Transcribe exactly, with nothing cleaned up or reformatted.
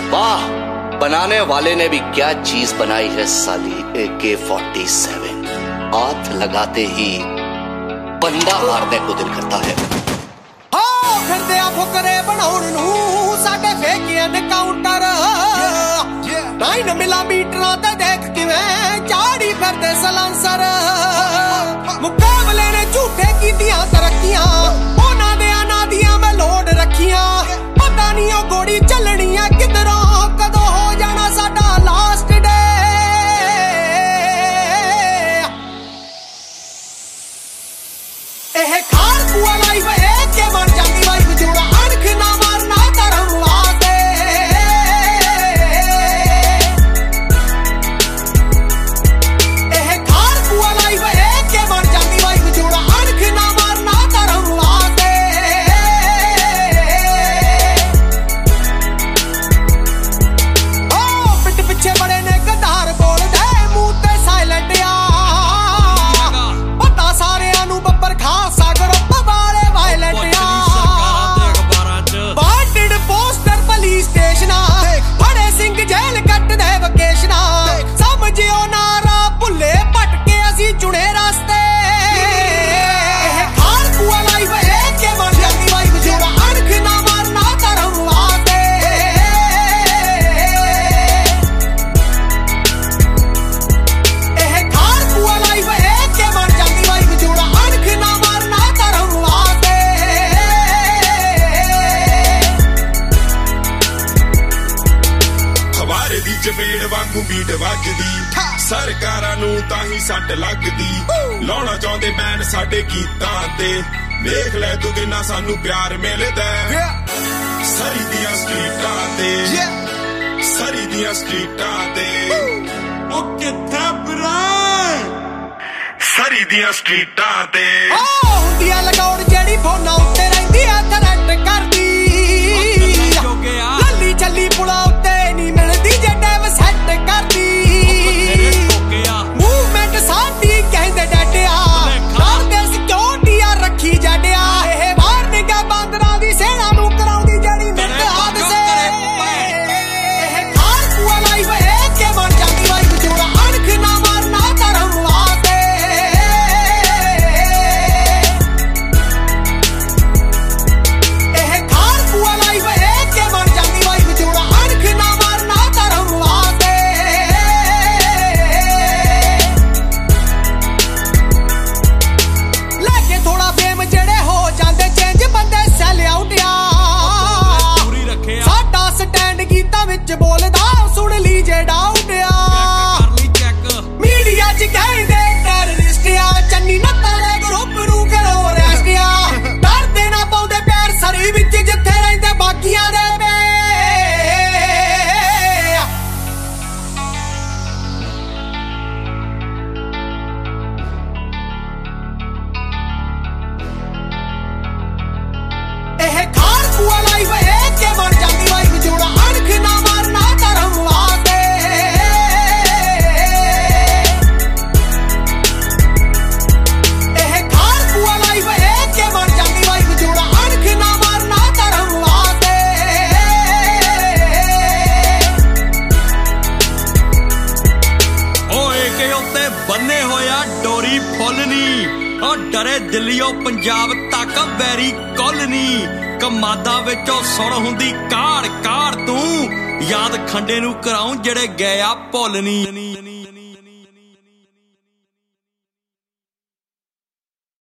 वाह, बनाने वाले ने भी क्या चीज बनाई है साली। ए के फोर्टी सेवन हाथ लगाते ही बंदा मारने को दिल करता है। फिरदे आ फुकरे बनाउण नूं साडे फेकिए ने काउंटर नाइन मिलीमीटरां ते देख किवें चाड़ी फिरदे सलांसर। मुकाबले ने झूठे कीतियां तरक्कियां उन्हां दे ना दियां मैं लोड रखियां। पता नहीं ओ गोड़ी चलनी है किधरों कदों हो जाना साडा लास्ट डे। एह खार पुआ लाइफ ए के बन जांदी वाइफ जोड़ा अणख ना मारना धर्म वास्ते। एह खार पुआ लाइफ ए के बन जांदी वाइफ जोड़ा अणख ना मारना धर्म वास्ते। ओ पिट पिछे बड़े ने गद्दार बोलदे मुंह ते साइलेंट आ। पता सारियां नूं बब्बर खासा ग्रुप वाले वायलेंट आ। वांटेड पोस्टर पुलिस स्टेशन बड़े सिंह जेल कट दे वकेशन। समझियो नारा भुल्ले भटके असी चुने रास्ते। खार पुआ लाइफ ए के बन जांदी वाइफ जोड़ा अणख ना मारना धर्म वास्ते। एह खार पुआ लाइफ ए के बन जांदी वाइफ जोड़ा अणख ना मारना धर्म वास्ते। खबारे दी चपेड़ वांगू बीट वजदी सरकारां नूं तां ही सट लगदी। लाउणा चाहुंदे बैन साडे गीतां ते देख लै तू किन्ना सानू प्यार मिलदा। सरी दियां स्ट्रीटां ते सरी दियां स्ट्रीटां ते ओ कित्थे भरा सरी दियां स्ट्रीटां ते ओ हुंदियां लगौड़ जेड़ी फोनां उत्ते रहिंदी आ थरट करदी। लल्ली चली पुला उत्ते नहीं मिलदी जे डेव सैट करदी। मूवमेंट साडी कहंदे डटिया नाल दे सिक्योरिटी आ रखी जडिया। एह वार्निंग आ बांदरां दी सेना नूं कराउंदी जेड़ी मिट हादसे। एह खार पुआ लाइफ ए के बन जांदी वाइफ जोड़ा अणख ना मारना धर्म वास्ते। एह खार पुआ लाइफ ए के बन जांदी वाइफ जोड़ा अणख ना मारना धर्म वास्ते। लेके थोड़ा फेम जेड़े हो जांदे चेंज बंदे सैल आउट आ। साडा स्टैंड गीतां विच बोलदा सुन ली जे डाउट आ। मीडिया च कहंदे टैररिस्ट आ चन्नी नत्ताले ग्रुप नूं करो अरेस्ट आ। डरदे ना पाउंदे पैर सरी विच जिथे रहिंदे बाकियां दे वे। एह खार पुआ लाइफ ए के बन जांदी वाइफ जोड़ा अणख ना मारना धर्म वास्ते। एह खार पुआ लाइफ ए के बन जांदी वाइफ जोड़ा अणख ना मारना धर्म वास्ते। ओए के उत्ते बन्ने होया डोरी फुल नी ओ डरे दिल्लीओ पंजाब तक वैरी कुल नी। कमादा विचों सुण हुंदी काड़ काड़ तू याद खंडे नूं कराऊं जेड़े गए आ भुल नी।